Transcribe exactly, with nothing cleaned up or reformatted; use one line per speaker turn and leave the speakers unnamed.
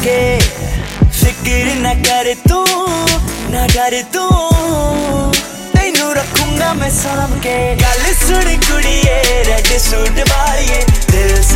के। फिक्र न कर तू ना डर तू, तेनू रखूंगा मैं साम के। गल सुन कुड़िए रेड सूट वालिए, दिल